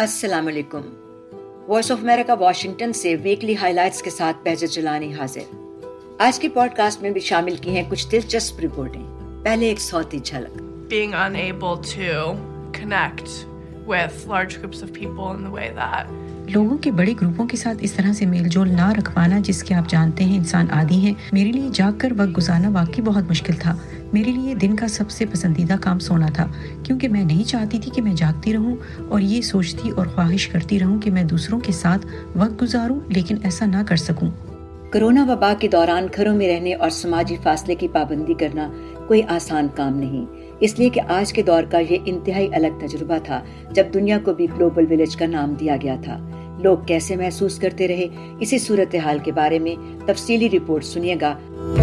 अस्सलाम वालेकुम। Voice of America Washington से वीकली हाइलाइट्स के साथ बहजत जलानी हाजिर। आज की पॉडकास्ट में भी शामिल की हैं कुछ दिलचस्प रिपोर्टें। पहले एक सौती झलक। Being unable to connect with large groups of people in the way that लोगों के बड़े ग्रुपों के साथ इस तरह से मेलजोल ना रख पाना जिसके आप जानते हैं इंसान आदी है। मेरे लिए जाग कर वक्त गुजारना वाकई बहुत मुश्किल था। मेरे लिए दिन का सबसे पसंदीदा काम सोना था, क्योंकि मैं नहीं चाहती थी कि मैं जागती रहूं और ये सोचती और ख्वाहिश करती रहूं कि मैं दूसरों के साथ वक्त गुजारूं, लेकिन ऐसा ना कर सकूं। कोरोना वबा के दौरान घरों में रहने और समाजी फासले की पाबंदी करना कोई आसान काम नहीं, इसलिए कि आज के दौर का ये इंतहाई अलग तजुर्बा था जब दुनिया को भी ग्लोबल विलेज का नाम दिया गया था। लोग कैसे महसूस करते रहे, इसी सूरत हाल के बारे में तफसीली रिपोर्ट सुनिएगा।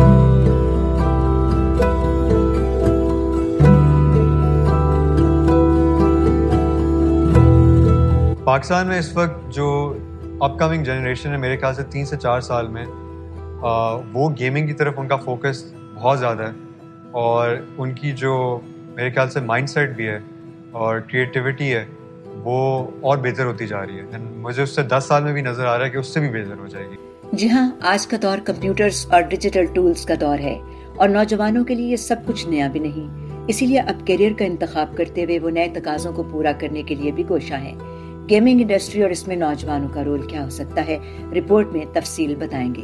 पाकिस्तान में इस वक्त जो अपकमिंग जनरेशन है, मेरे ख्याल से 3 से 4 साल में वो गेमिंग की तरफ उनका फोकस बहुत ज़्यादा है, और उनकी जो मेरे ख्याल से माइंडसेट भी है और क्रिएटिविटी है वो और बेहतर होती जा रही है। मुझे उससे 10 साल में भी नज़र आ रहा है कि उससे भी बेहतर हो जाएगी। जी हाँ, आज का दौर कंप्यूटर्स और डिजिटल टूल्स का दौर है और नौजवानों के लिए ये सब कुछ नया भी नहीं, इसीलिए अब करियर का इंतखाब करते हुए वो नए तकाज़ों को पूरा करने के लिए भी कोशा है। गेमिंग इंडस्ट्री और इसमें नौजवानों का रोल क्या हो सकता है, रिपोर्ट में तफसील बताएंगे।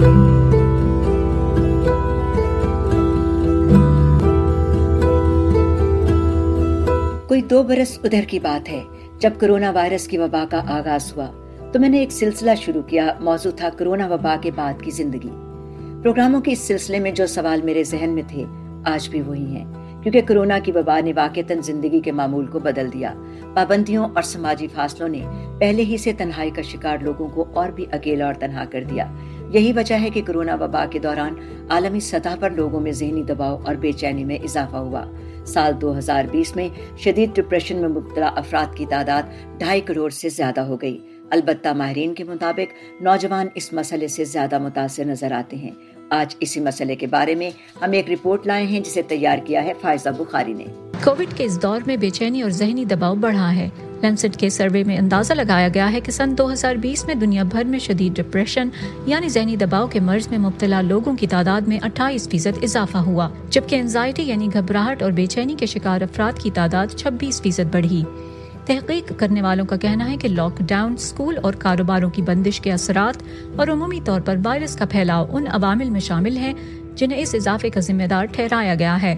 कोई 2 बरस उधर की बात है जब कोरोना वायरस की वबा का आगाज हुआ तो मैंने एक सिलसिला शुरू किया। मौजू था कोरोना वबा के बाद की जिंदगी। प्रोग्रामों के इस सिलसिले में जो सवाल मेरे जहन में थे आज भी वही हैं, क्योंकि कोरोना की वबा ने वाक़तन जिंदगी के मामूल को बदल दिया। पाबंदियों और समाजी फासलों ने पहले ही से तन्हाई का शिकार लोगों को और भी अकेला और तन्हा कर दिया। यही वजह है कि कोरोना वबा के दौरान आलमी सतह पर लोगों में ज़हनी दबाव और बेचैनी में इजाफा हुआ। साल 2020 में शदीद डिप्रेशन में मुब्तला अफराद की तादाद 2.5 करोड़ से ज्यादा हो गई। अलबत्ता माहिरीन के मुताबिक नौजवान इस मसले से ज्यादा मुतासिर नजर आते हैं। आज इसी मसले के बारे में हम एक रिपोर्ट लाए हैं जिसे तैयार किया है फायजा बुखारी ने। कोविड के इस दौर में बेचैनी और ज़हनी दबाव बढ़ा है। लैंसेट के सर्वे में अंदाजा लगाया गया है कि सन 2020 में दुनिया भर में शदीद डिप्रेशन यानी ज़हनी दबाव के मर्ज में मुब्तला लोगों की तादाद में 28% इजाफा हुआ, जबकि एंजाइटी यानी घबराहट और बेचैनी के शिकार अफराद की तादाद 26% बढ़ी। तहकीक करने वालों का कहना है कि लॉकडाउन, स्कूल और कारोबारों की बंदिश के असरात और उमूमी तौर पर वायरस का फैलाव उन अवामिल में शामिल हैं जिन्हें इस इजाफे का जिम्मेदार ठहराया गया है।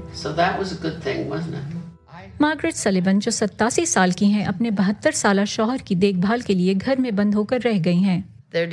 मार्गरेट सलिवन जो 87 साल की हैं, अपने 72 साल शौहर की देखभाल के लिए घर में बंद होकर रह गई हैं।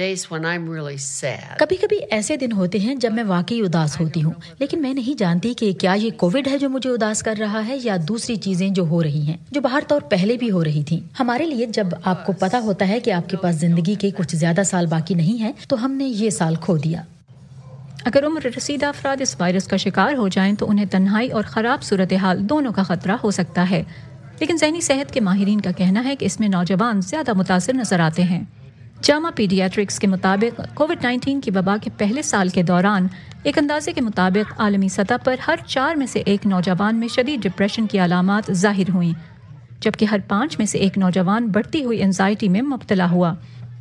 कभी कभी ऐसे दिन होते हैं जब मैं वाकई उदास होती हूँ, लेकिन मैं नहीं जानती कि क्या ये कोविड है जो मुझे उदास कर रहा है या दूसरी चीजें जो हो रही हैं, जो बाहर तौर पहले भी हो रही थी। हमारे लिए जब आपको पता होता है कि आपके पास जिंदगी के कुछ ज्यादा साल बाकी नहीं है, तो हमने ये साल खो दिया। अगर उम्र रसीदा अफराद इस वायरस का शिकार हो जाएं तो उन्हें तन्हाई और ख़राब सूरत हाल दोनों का खतरा हो सकता है, लेकिन ज़हनी सेहत के माहिरीन का कहना है कि इसमें नौजवान ज़्यादा मुतासिर नजर आते हैं। जामा पीडियाट्रिक्स के मुताबिक कोविड-19 की वबा के पहले साल के दौरान एक अंदाजे के मुताबिक आलमी सतह पर हर 4 में से 1 नौजवान में शदीद डिप्रेशन की अलामात ज़ाहिर हुई, जबकि हर 5 में से 1 नौजवान बढ़ती हुई एंजाइटी में मुब्तला हुआ।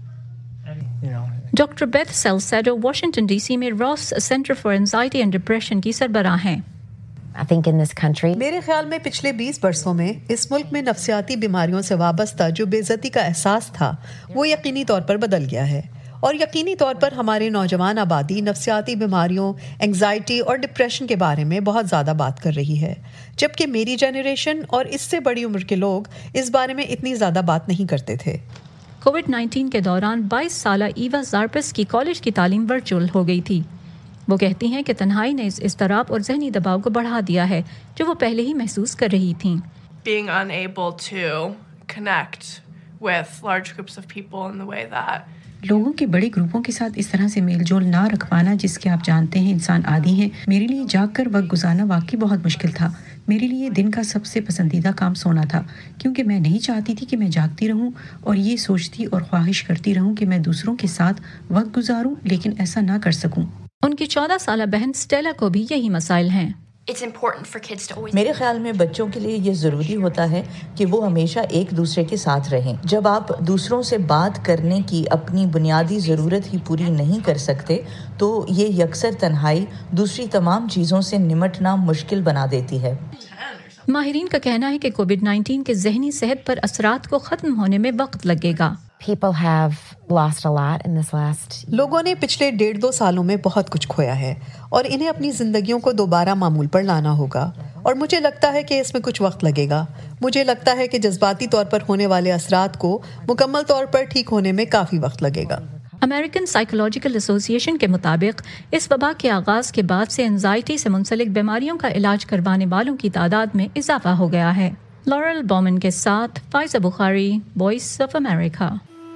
Doctor Beth Salcedo Washington DC में Ross Center for Anxiety and Depression की सरबराह हैं। मेरे ख्याल में पिछले 20 बरसों में इस मुल्क में नफ्सियाती बीमारियों से वाबस्ता जो बेइज्जती का एहसास था वो यकीनी तौर पर बदल गया है, और यकीनी तौर पर हमारे नौजवान आबादी नफ्सियाती बीमारियों, एंजाइटी और डिप्रेशन के बारे में बहुत ज़्यादा बात कर रही है, जबकि मेरी जनरेशन और इससे बड़ी उम्र के लोग इस बारे में इतनी ज़्यादा बात नहीं करते थे। कोविड-19 के दौरान 22 साला ईवा ज़ारपस की कॉलेज की तालीम वर्चुअल हो गई थी। वो कहती हैं कि तन्हाई ने इस इज़्तिराब और ज़हनी दबाव को बढ़ा दिया है जो वो पहले ही महसूस कर रही थीं। Being unable to connect with large groups of people in the way that लोगों के बड़े ग्रुपों के साथ इस तरह से मेलजोल ना रख पाना जिसके आप जानते हैं इंसान आदी है। मेरे लिए जाग कर वक्त गुजारना वाकई बहुत मुश्किल था। मेरे लिए दिन का सबसे पसंदीदा काम सोना था, क्योंकि मैं नहीं चाहती थी कि मैं जागती रहूं और ये सोचती और ख्वाहिश करती रहूं कि मैं दूसरों के साथ वक्त गुजारूं, लेकिन ऐसा ना कर सकूं। उनकी 14 साला बहन स्टेला को भी यही मसाइल हैं। میرے خیال میں بچوں کے لیے یہ ضروری ہوتا ہے کہ وہ ہمیشہ ایک دوسرے کے ساتھ رہیں. جب آپ دوسروں سے بات کرنے کی اپنی بنیادی ضرورت ہی پوری نہیں کر سکتے تو یہ یکسر تنہائی دوسری تمام چیزوں سے نمٹنا مشکل بنا دیتی ہے. ماہرین کا کہنا ہے کہ کووڈ-19 کے ذہنی صحت پر اثرات کو ختم ہونے میں وقت لگے گا. لوگوں نے پچھلے 1.5-2 سالوں میں بہت کچھ کھویا ہے اور انہیں اپنی زندگیوں کو دوبارہ معمول پر لانا ہوگا اور مجھے لگتا ہے کہ اس میں کچھ وقت لگے گا. مجھے لگتا ہے کہ جذباتی طور پر ہونے والے اثرات کو مکمل طور پر ٹھیک ہونے میں کافی وقت لگے گا. امریکن سائیکولوجیکل ایسوسی ایشن کے مطابق اس وبا کے آغاز کے بعد سے انزائٹی سے منسلک بیماریوں کا علاج کروانے والوں کی تعداد میں اضافہ ہو گیا ہے. لورل بومن کے ساتھ Faiza Bukhari, voice of America.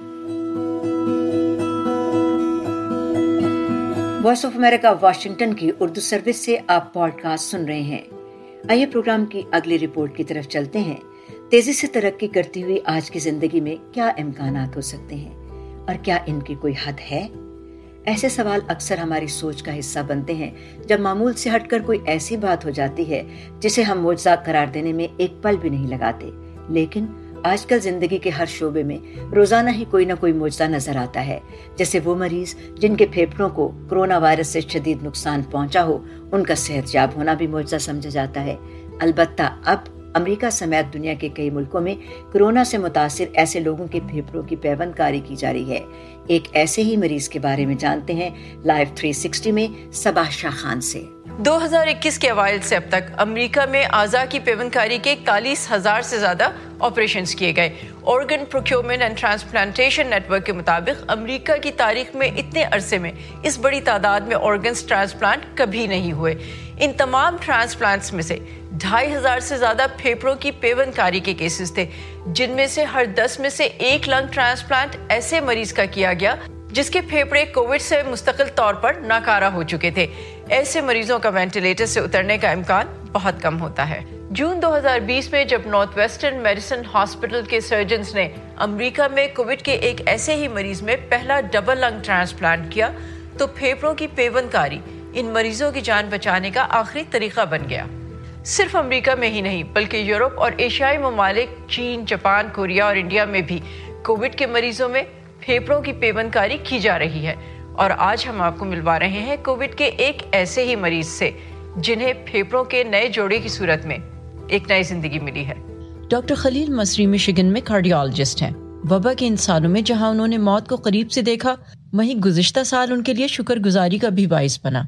Voice of America Washington کی اردو سروس سے آپ پوڈ کاسٹ سن رہے ہیں. آئیے پروگرام کی اگلی رپورٹ کی طرف چلتے ہیں. تیزی سے ترقی کرتی ہوئی آج کی زندگی میں کیا امکانات ہو سکتے ہیں اور کیا ان کی کوئی حد ہے؟ ایسے سوال اکثر ہماری سوچ کا حصہ بنتے ہیں جب معمول سے ہٹ کر کوئی ایسی بات ہو جاتی ہے جسے ہم معجزہ قرار دینے میں ایک پل بھی نہیں لگاتے. لیکن آج کل زندگی کے ہر شعبے میں روزانہ ہی کوئی نہ کوئی معجزہ نظر آتا ہے. جیسے وہ مریض جن کے پھیپھڑوں کو کرونا وائرس سے شدید نقصان پہنچا ہو، ان کا صحت یاب ہونا بھی معجزہ سمجھا جاتا ہے. البتہ اب امریکہ سمیت دنیا کے کئی ملکوں میں کرونا سے متاثر ایسے لوگوں کے پھیپھڑوں کی پیوند کاری کی جا رہی ہے. ایک ایسے ہی مریض کے بارے میں جانتے ہیں لائیو 360 میں صباح شاہ خان سے. 2021 کے اوائل سے اب تک امریکہ میں اعضاء کی پیوند کاری کے 41,000 سے زیادہ آپریشنز کیے گئے. Organ procurement and transplantation network کے مطابق امریکہ کی تاریخ میں اتنے عرصے میں اس بڑی تعداد میں آرگنز ٹرانسپلانٹ کبھی نہیں ہوئے. ان تمام ٹرانسپلانٹس میں سے 2,500 سے زیادہ پھیپھڑوں کی پیوند کاری کے کیسز تھے، جن میں سے ہر 10 میں سے ایک لنگ ٹرانسپلانٹ ایسے مریض کا کیا گیا جس کے پھیپھڑے کووڈ سے مستقل طور پر ناکارہ ہو چکے تھے. ایسے مریضوں کا وینٹیلیٹر سے اترنے کا امکان بہت کم ہوتا ہے. جون 2020 میں جب نارتھ ویسٹرن میڈیسن ہاسپٹل کے سرجنز نے امریکہ میں کووڈ کے ایک ایسے ہی مریض میں پہلا ڈبل لنگ ٹرانسپلانٹ کیا تو پھیپھڑوں کی پیوند کاری ان مریضوں کی جان بچانے کا آخری طریقہ بن گیا. صرف امریکہ میں ہی نہیں بلکہ یورپ اور ایشیائی ممالک چین، جاپان، کوریا اور انڈیا میں بھی کووڈ کے مریضوں میں پھیپھڑوں کی پیوند کاری کی جا رہی ہے. اور آج ہم آپ کو ملوا رہے ہیں کووڈ کے ایک ایسے ہی مریض سے جنہیں پھیپھڑوں کے نئے جوڑے کی صورت میں ایک نئی زندگی ملی ہے. ڈاکٹر خلیل مصری مشیگن میں کارڈیالوجسٹ ہیں. وبا کے ان سالوں میں جہاں انہوں نے موت کو قریب سے دیکھا، وہیں گزشتہ سال ان کے لیے شکر گزاری کا بھی باعث بنا.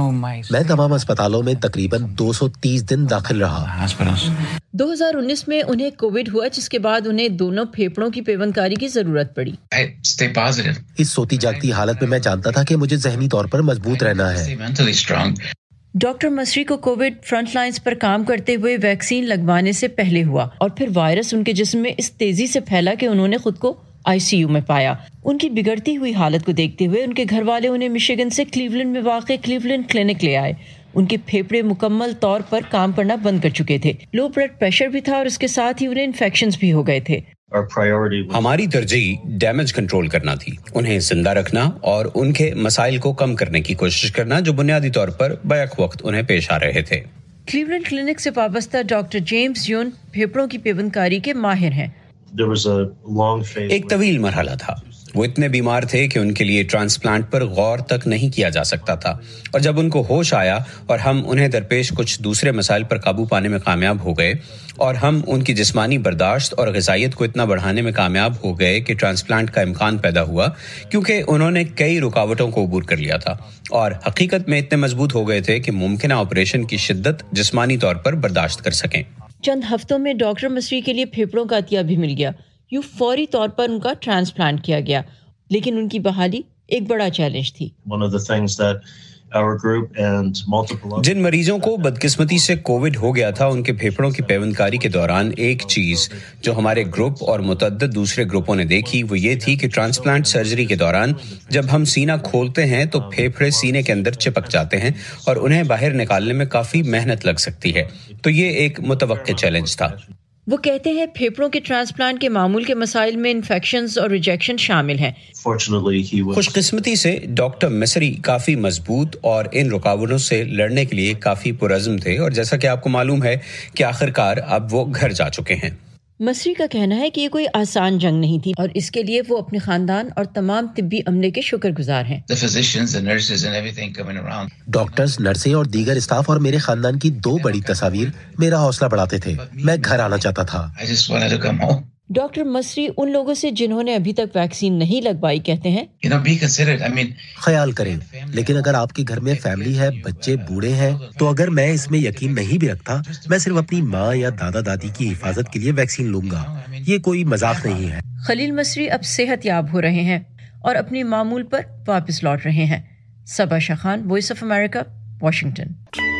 میں تمام اسپتالوں میں تقریباً 230 دن داخل رہا. 2019 میں انہیں کووڈ ہوا، جس کے بعد انہیں دونوں پھیپھڑوں کی پیوند کاری کی ضرورت پڑی. اس سوتی جاگتی حالت میں میں جانتا تھا کہ مجھے ذہنی طور پر مضبوط رہنا ہے. ڈاکٹر مصری کو کووڈ فرنٹ لائنز پر کام کرتے ہوئے ویکسین لگوانے سے پہلے ہوا اور پھر وائرس ان کے جسم میں اس تیزی سے پھیلا کہ انہوں نے خود کو ICU میں پایا. ان کی بگڑتی ہوئی حالت کو دیکھتے ہوئے ان کے گھر والے انہیں مشیگن سے کلیولینڈ میں واقع کلیولینڈ کلینک لے آئے. ان کے پھیپھڑے مکمل طور پر کام کرنا بند کر چکے تھے، لو بلڈ پریشر بھی تھا اور اس کے ساتھ ہی انہیں انفیکشنز بھی ہو گئے تھے. ہماری ترجیح ڈیمیج کنٹرول کرنا تھی، انہیں زندہ رکھنا اور ان کے مسائل کو کم کرنے کی کوشش کرنا جو بنیادی طور پر بیک وقت انہیں پیش آ رہے تھے. کلیولینڈ کلینک سے وابستہ ڈاکٹر جیمز یون پھیپھڑوں کی پیوند کاری کے ماہر ہیں. ایک طویل مرحلہ تھا. وہ اتنے بیمار تھے کہ ان کے لیے ٹرانسپلانٹ پر غور تک نہیں کیا جا سکتا تھا، اور جب ان کو ہوش آیا اور ہم انہیں درپیش کچھ دوسرے مسائل پر قابو پانے میں کامیاب ہو گئے اور ہم ان کی جسمانی برداشت اور غذائیت کو اتنا بڑھانے میں کامیاب ہو گئے کہ ٹرانسپلانٹ کا امکان پیدا ہوا، کیونکہ انہوں نے کئی رکاوٹوں کو عبور کر لیا تھا اور حقیقت میں اتنے مضبوط ہو گئے تھے کہ ممکنہ آپریشن کی شدت جسمانی طور پر برداشت کر سکیں. چند ہفتوں میں ڈاکٹر مصری کے لیے پھیپھڑوں کا عطیہ بھی مل گیا. یوں فوری طور پر ان کا ٹرانسپلانٹ کیا گیا، لیکن ان کی بحالی ایک بڑا چیلنج تھی. جن مریضوں کو بدقسمتی سے کووڈ ہو گیا تھا، ان کے پھیپھڑوں کی پیوند کاری کے دوران ایک چیز جو ہمارے گروپ اور متعدد دوسرے گروپوں نے دیکھی وہ یہ تھی کہ ٹرانسپلانٹ سرجری کے دوران جب ہم سینہ کھولتے ہیں تو پھیپھڑے سینے کے اندر چپک جاتے ہیں اور انہیں باہر نکالنے میں کافی محنت لگ سکتی ہے. تو یہ ایک متوقع چیلنج تھا. وہ کہتے ہیں پھیپھڑوں کے ٹرانسپلانٹ کے معمول کے مسائل میں انفیکشنز اور ریجیکشن شامل ہیں. خوش قسمتی سے ڈاکٹر مصری کافی مضبوط اور ان رکاوٹوں سے لڑنے کے لیے کافی پرعزم تھے، اور جیسا کہ آپ کو معلوم ہے کہ آخرکار اب وہ گھر جا چکے ہیں. مصری کا کہنا ہے کہ یہ کوئی آسان جنگ نہیں تھی اور اس کے لیے وہ اپنے خاندان اور تمام طبی عملے کے شکر گزار ہیں. ڈاکٹرز، نرسیں اور دیگر اسٹاف اور میرے خاندان کی 2 بڑی تصاویر میرا حوصلہ بڑھاتے تھے. میں گھر آنا چاہتا تھا. ڈاکٹر مصری ان لوگوں سے جنہوں نے ابھی تک ویکسین نہیں لگوائی کہتے ہیں خیال کریں، لیکن اگر آپ کے گھر میں فیملی ہے، بچے بوڑھے ہیں، تو اگر میں اس میں یقین نہیں بھی رکھتا، میں صرف اپنی ماں یا دادا دادی کی حفاظت کے لیے ویکسین لوں گا. یہ کوئی مذاق نہیں ہے. خلیل مصری اب صحت یاب ہو رہے ہیں اور اپنی معمول پر واپس لوٹ رہے ہیں. Saba Shah Khan, voice of America, Washington.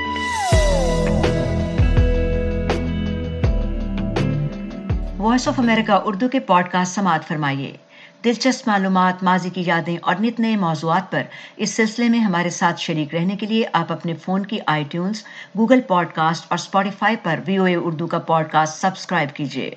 Voice of America Urdu کے پوڈ کاسٹ سماعت فرمائیے. دلچسپ معلومات، ماضی کی یادیں اور نت نئے موضوعات پر اس سلسلے میں ہمارے ساتھ شریک رہنے کے لیے آپ اپنے فون کی iTunes، گوگل پوڈ کاسٹ اور اسپوٹیفائی پر VOA اردو کا پوڈ کاسٹ سبسکرائب کیجیے.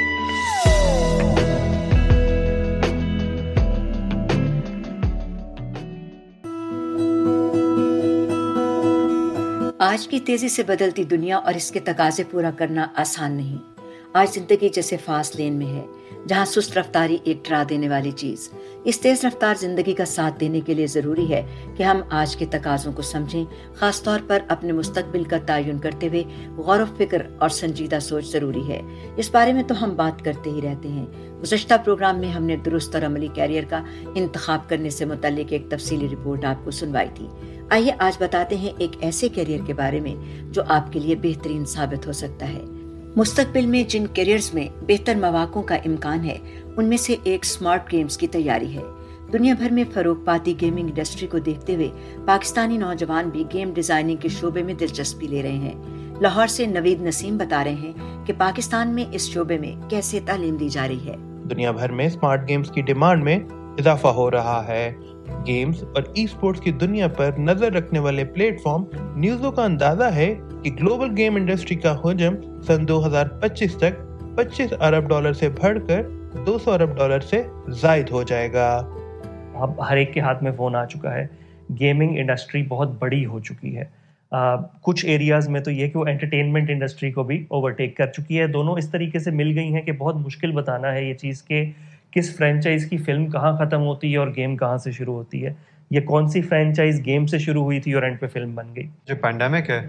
آج کی تیزی سے بدلتی دنیا اور اس کے تقاضے پورا کرنا آسان نہیں. آج زندگی جیسے فاسٹ لین میں ہے جہاں سست رفتاری ایک ڈرا دینے والی چیز. اس تیز رفتار زندگی کا ساتھ دینے کے لیے ضروری ہے کہ ہم آج کے تقاضوں کو سمجھیں. خاص طور پر اپنے مستقبل کا تعین کرتے ہوئے غور و فکر اور سنجیدہ سوچ ضروری ہے. اس بارے میں تو ہم بات کرتے ہی رہتے ہیں. گزشتہ پروگرام میں ہم نے درست اور عملی کیریئر کا انتخاب کرنے سے متعلق ایک تفصیلی رپورٹ آپ کو سنوائی تھی. آئیے آج بتاتے ہیں ایک ایسے کیریئر کے بارے میں جو آپ کے لیے بہترین ثابت ہو سکتا ہے. مستقبل میں جن کیریئرز میں بہتر مواقع کا امکان ہے ان میں سے ایک سمارٹ گیمز کی تیاری ہے. دنیا بھر میں فروغ پاتی گیمنگ انڈسٹری کو دیکھتے ہوئے پاکستانی نوجوان بھی گیم ڈیزائننگ کے شعبے میں دلچسپی لے رہے ہیں. لاہور سے نوید نسیم بتا رہے ہیں کہ پاکستان میں اس شعبے میں کیسے تعلیم دی جا رہی ہے. دنیا بھر میں سمارٹ گیمز کی ڈیمانڈ میں اضافہ ہو رہا ہے. گیمز اور ای سپورٹس کی دنیا پر نظر رکھنے والے پلیٹ فارم نیوزوں کا اندازہ ہے کہ گلوبل گیم انڈسٹری کا حجم سن 2025 تک $25 ارب سے بڑھ کر $200 ارب سے زائد ہو جائے گا. اب ہر ایک کے ہاتھ میں فون آ چکا ہے. گیمنگ انڈسٹری بہت بڑی ہو چکی ہے. کچھ ایریاز میں تو یہ کہ وہ انٹرٹینمنٹ انڈسٹری کو بھی اوورٹیک کر چکی ہے. دونوں اس طریقے سے مل گئی ہیں کہ بہت مشکل بتانا ہے یہ چیز کہ کس فرینچائز کی فلم کہاں ختم ہوتی ہے اور گیم کہاں سے شروع ہوتی ہے، یا کون سی فرینچائز گیم سے شروع ہوئی تھی اور اینڈ پہ فلم بن گئی. جو پینڈیمک ہے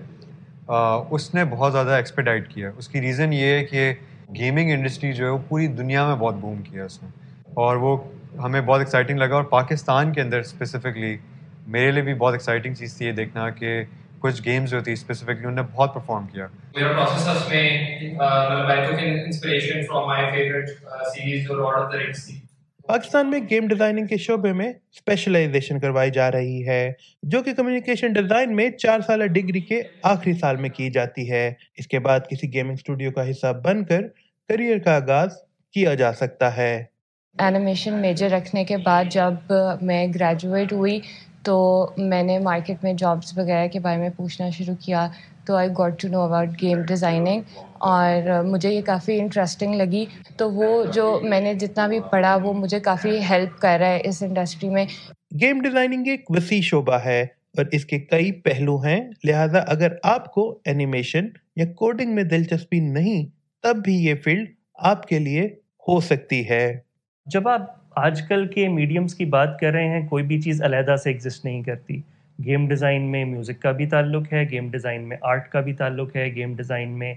اس نے بہت زیادہ ایکسپیڈائٹ کیا. اس کی ریزن یہ ہے کہ گیمنگ انڈسٹری جو ہے وہ پوری دنیا میں بہت بوم کیا اس نے، اور وہ ہمیں بہت ایکسائٹنگ لگا. اور پاکستان کے اندر اسپیسیفکلی میرے لیے بھی بہت ایکسائٹنگ چیز تھی یہ دیکھنا کہ کچھ گیمز جو تھی اسپیسیفکلی انہوں نے بہت پرفارم کیا. میرا پروسیس میں I took inspiration from my favorite series جو Lord of the Rings تھی. پاکستان میں گیم ڈیزائننگ کے شعبے میں اسپیشلائزیشن کروائی جا رہی ہے جو کہ کمیونیکیشن ڈیزائن میں 4 سالہ ڈگری کے آخری سال میں کی جاتی ہے. اس کے بعد کسی گیمنگ اسٹوڈیو کا حصہ بن کر کریئر کا آغاز کیا جا سکتا ہے. اینیمیشن میجر رکھنے کے بعد جب میں گریجویٹ ہوئی تو میں نے مارکیٹ میں جابس وغیرہ کے بارے میں پوچھنا شروع کیا تو I got to know about game designing اور مجھے یہ کافی انٹرسٹنگ لگی. تو وہ جو میں نے جتنا بھی پڑھا وہ مجھے کافی ہیلپ کر رہا ہے اس انڈسٹری میں. گیم ڈیزائننگ ایک وسیع شعبہ ہے اور اس کے کئی پہلو ہیں، لہٰذا اگر آپ کو اینیمیشن یا کوڈنگ میں دلچسپی نہیں تب بھی یہ فیلڈ آپ کے لیے ہو سکتی ہے. جب آپ آج کل کے میڈیمز کی بات کر رہے ہیں کوئی بھی چیز علیحدہ سے ایگزسٹ نہیں کرتی. گیم ڈیزائن میں میوزک کا بھی تعلق ہے، گیم ڈیزائن میں آرٹ کا بھی تعلق ہے، گیم ڈیزائن میں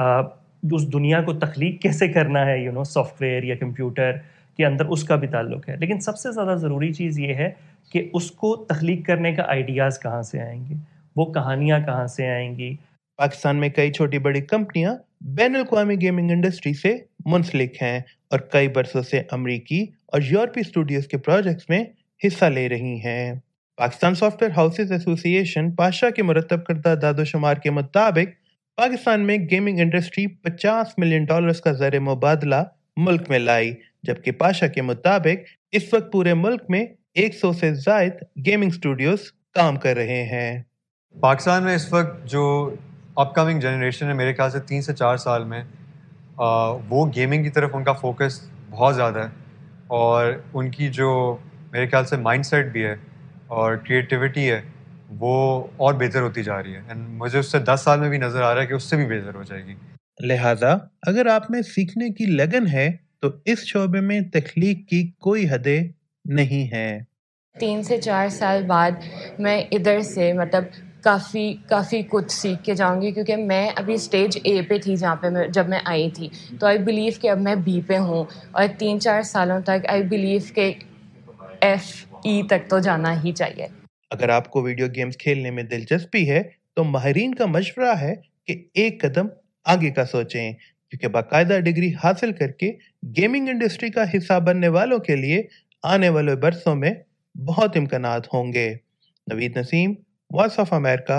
اس دنیا کو تخلیق کیسے کرنا ہے سافٹ ویئر یا کمپیوٹر کے اندر اس کا بھی تعلق ہے. لیکن سب سے زیادہ ضروری چیز یہ ہے کہ اس کو تخلیق کرنے کا آئیڈیاز کہاں سے آئیں گے، وہ کہانیاں کہاں سے آئیں گی. پاکستان میں کئی چھوٹی بڑی کمپنیاں بین الاقوامی گیمنگ انڈسٹری سے منسلک ہیں اور کئی برسوں سے امریکی اور یورپی اسٹوڈیوز کے پروجیکٹس میں حصہ لے رہی ہیں. پاکستان سافٹ ویئر ہاؤسز ایسوسی ایشن پاشا کے مرتب کردہ داد و شمار کے مطابق پاکستان میں گیمنگ انڈسٹری $50 ملین کا زر مبادلہ ملک میں لائی، جبکہ پاشا کے مطابق اس وقت پورے ملک میں 100 سے زائد گیمنگ اسٹوڈیوز کام کر رہے ہیں. پاکستان میں اس وقت جو اپ کمنگ جنریشن ہے میرے خیال سے 3 سے 4 سال میں وہ گیمنگ کی طرف ان کا فوکس بہت زیادہ ہے، اور ان کی جو میرے خیال سے مائنڈ سیٹ بھی ہے اور کریٹیوٹی ہے وہ اور بہتر ہوتی جا رہی ہے، اینڈ مجھے اس سے 10 سال میں بھی نظر آ رہا ہے کہ اس سے بھی بہتر ہو جائے گی۔ لہٰذا اگر آپ میں سیکھنے کی لگن ہے تو اس شعبے میں تخلیق کی کوئی حدیں نہیں ہیں۔ 3 سے 4 سال بعد میں ادھر سے کافی کچھ سیکھ کے جاؤں گی، کیونکہ میں ابھی اسٹیج اے پہ تھی جہاں پہ جب میں آئی تھی، تو آئی بلیو کہ اب میں بی پہ ہوں، اور 3-4 سالوں تک آئی بلیو کہ FE تک تو جانا ہی چاہیے۔ اگر آپ کو ویڈیو گیمز کھیلنے میں دلچسپی ہے تو ماہرین کا مشورہ ہے کہ ایک قدم آگے کا سوچیں، کیونکہ باقاعدہ ڈگری حاصل کر کے گیمنگ انڈسٹری کا حصہ بننے والوں کے لیے آنے والے برسوں میں بہت امکانات ہوں گے۔ Naveed Naseem, voice of America.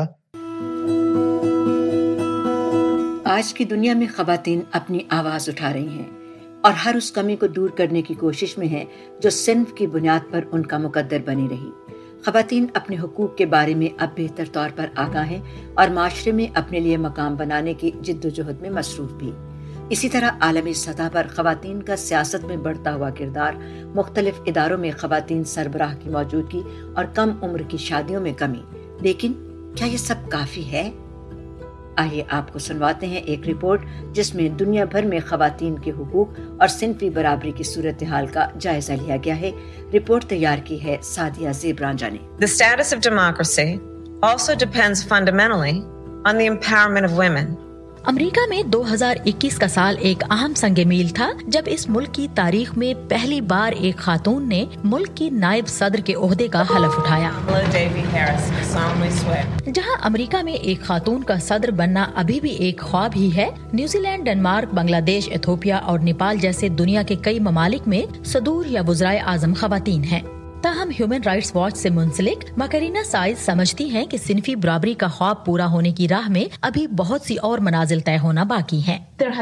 آج کی دنیا میں خواتین اپنی آواز اٹھا رہی ہیں اور ہر اس کمی کو دور کرنے کی کوشش میں ہیں جو صنف کی بنیاد پر ان کا مقدر بنی رہی۔ خواتین اپنے حقوق کے بارے میں اب بہتر طور پر آگاہ ہیں اور معاشرے میں اپنے لیے مقام بنانے کی جد و جہد میں مصروف بھی۔ اسی طرح عالمی سطح پر خواتین کا سیاست میں بڑھتا ہوا کردار، مختلف اداروں میں خواتین سربراہ کی موجودگی اور کم عمر کی شادیوں میں کمی۔ لیکن کیا یہ سب کافی ہے؟ آئیے آپ کو سنواتے ہیں ایک رپورٹ جس میں دنیا بھر میں خواتین کے حقوق اور صنفی برابری کی صورتحال کا جائزہ لیا گیا ہے۔ رپورٹ تیار کی ہے سعدیہ زیب رانجھا نے۔ The status of democracy also depends fundamentally on the empowerment of women. امریکہ میں 2021 کا سال ایک اہم سنگ میل تھا جب اس ملک کی تاریخ میں پہلی بار ایک خاتون نے ملک کی نائب صدر کے عہدے کا حلف اٹھایا۔ جہاں امریکہ میں ایک خاتون کا صدر بننا ابھی بھی ایک خواب ہی ہے، نیوزی لینڈ، ڈنمارک، بنگلہ دیش، ایتھوپیا اور نیپال جیسے دنیا کے کئی ممالک میں صدور یا وزرائے اعظم خواتین ہیں۔ تاہم ہیومن رائٹس واچ سے منسلک مکرینا سائز سمجھتی ہیں کہ صنفی برابری کا خواب پورا ہونے کی راہ میں ابھی بہت سی اور منازل طے ہونا باقی ہیں۔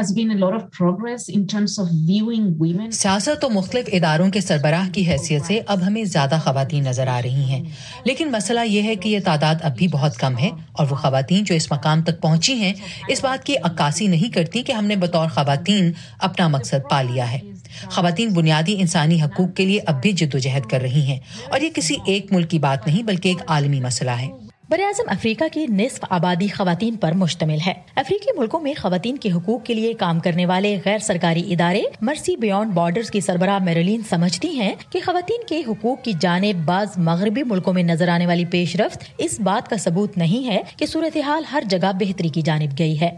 سیاست و مختلف اداروں کے سربراہ کی حیثیت سے اب ہمیں زیادہ خواتین نظر آ رہی ہیں، لیکن مسئلہ یہ ہے کہ یہ تعداد اب بھی بہت کم ہے، اور وہ خواتین جو اس مقام تک پہنچی ہیں اس بات کی عکاسی نہیں کرتی کہ ہم نے بطور خواتین اپنا مقصد پا لیا ہے۔ خواتین بنیادی انسانی حقوق کے لیے اب بھی جدوجہد کر رہی ہیں، اور یہ کسی ایک ملک کی بات نہیں بلکہ ایک عالمی مسئلہ ہے۔ براعظم افریقہ کی نصف آبادی خواتین پر مشتمل ہے۔ افریقی ملکوں میں خواتین کے حقوق کے لیے کام کرنے والے غیر سرکاری ادارے مرسی بیانڈ بارڈرز کی سربراہ میرلین سمجھتی ہیں کہ خواتین کے حقوق کی جانب بعض مغربی ملکوں میں نظر آنے والی پیش رفت اس بات کا ثبوت نہیں ہے کہ صورتحال ہر جگہ بہتری کی جانب گئی ہے۔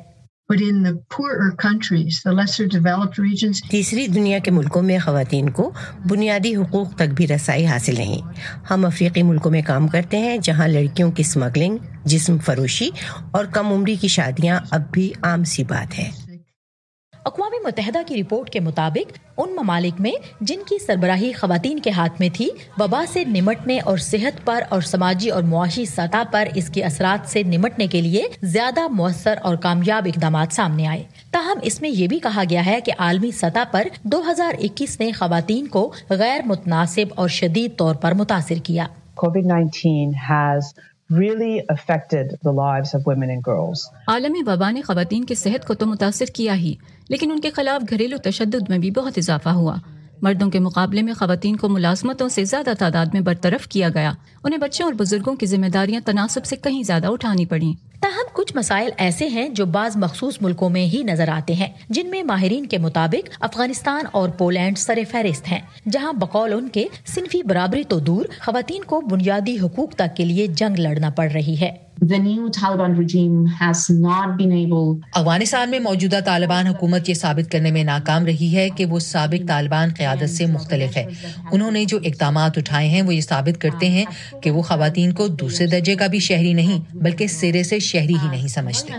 تیسری دنیا کے ملکوں میں خواتین کو بنیادی حقوق تک بھی رسائی حاصل نہیں۔ ہم افریقی ملکوں میں کام کرتے ہیں جہاں لڑکیوں کی اسمگلنگ، جسم فروشی اور کم عمری کی شادیاں اب بھی عام سی بات ہے۔ اقوام متحدہ کی رپورٹ کے مطابق ان ممالک میں جن کی سربراہی خواتین کے ہاتھ میں تھی، وبا سے نمٹنے اور صحت پر اور سماجی اور معاشی سطح پر اس کے اثرات سے نمٹنے کے لیے زیادہ مؤثر اور کامیاب اقدامات سامنے آئے۔ تاہم اس میں یہ بھی کہا گیا ہے کہ عالمی سطح پر 2021 نے خواتین کو غیر متناسب اور شدید طور پر متاثر کیا۔ COVID-19 has really affected the lives of women and girls. عالمی وبا نے خواتین کی صحت کو تو متاثر کیا ہی، لیکن ان کے خلاف گھریلو تشدد میں بھی بہت اضافہ ہوا۔ مردوں کے مقابلے میں خواتین کو ملازمتوں سے زیادہ تعداد میں برطرف کیا گیا، انہیں بچوں اور بزرگوں کی ذمہ داریاں تناسب سے کہیں زیادہ اٹھانی پڑیں۔ تاہم کچھ مسائل ایسے ہیں جو بعض مخصوص ملکوں میں ہی نظر آتے ہیں، جن میں ماہرین کے مطابق افغانستان اور پولینڈ سر فہرست ہیں، جہاں بقول ان کے صنفی برابری تو دور، خواتین کو بنیادی حقوق تک کے لیے جنگ لڑنا پڑ رہی ہے۔ The new Taliban regime has not been able. Afghanistan میں موجودہ طالبان حکومت یہ ثابت کرنے میں ناکام رہی ہے کہ وہ سابق طالبان قیادت سے مختلف ہے۔ انہوں نے جو اقدامات اٹھائے ہیں وہ یہ ثابت کرتے ہیں کہ وہ خواتین کو دوسرے درجے کا بھی شہری نہیں بلکہ سرے سے شہری ہی نہیں سمجھتے۔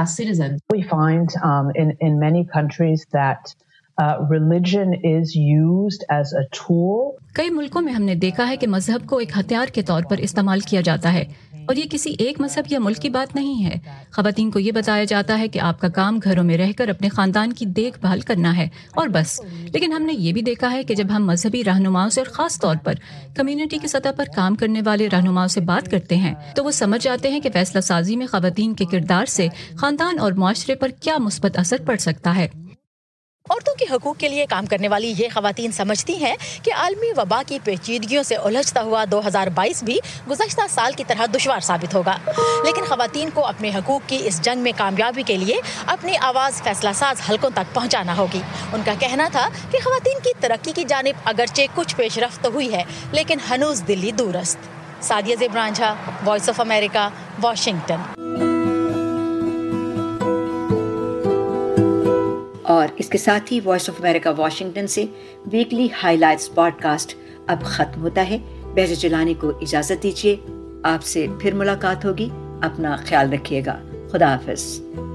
We find in many countries that religion is used as a tool. کئی ملکوں میں ہم نے دیکھا ہے کہ مذہب کو ایک ہتھیار کے طور پر استعمال کیا جاتا ہے، اور یہ کسی ایک مذہب یا ملک کی بات نہیں ہے۔ خواتین کو یہ بتایا جاتا ہے کہ آپ کا کام گھروں میں رہ کر اپنے خاندان کی دیکھ بھال کرنا ہے اور بس۔ لیکن ہم نے یہ بھی دیکھا ہے کہ جب ہم مذہبی رہنماؤں سے اور خاص طور پر کمیونٹی کی سطح پر کام کرنے والے رہنماؤں سے بات کرتے ہیں تو وہ سمجھ جاتے ہیں کہ فیصلہ سازی میں خواتین کے کردار سے خاندان اور معاشرے پر کیا مثبت اثر پڑ سکتا ہے۔ عورتوں کے حقوق کے لیے کام کرنے والی یہ خواتین سمجھتی ہیں کہ عالمی وبا کی پیچیدگیوں سے الجھتا ہوا 2022 بھی گزشتہ سال کی طرح دشوار ثابت ہوگا، لیکن خواتین کو اپنے حقوق کی اس جنگ میں کامیابی کے لیے اپنی آواز فیصلہ ساز حلقوں تک پہنچانا ہوگی۔ ان کا کہنا تھا کہ خواتین کی ترقی کی جانب اگرچہ کچھ پیش رفت ہوئی ہے، لیکن ہنوز دلی دورست۔ Sadia Zebran Jha, voice of America, Washington. اور اس کے ساتھ ہی وائس آف امریکہ واشنگٹن سے weekly highlights podcast اب ختم ہوتا ہے۔ بہجت جیلانی کو اجازت دیجیے، آپ سے پھر ملاقات ہوگی۔ اپنا خیال رکھیے گا۔ خدا حافظ۔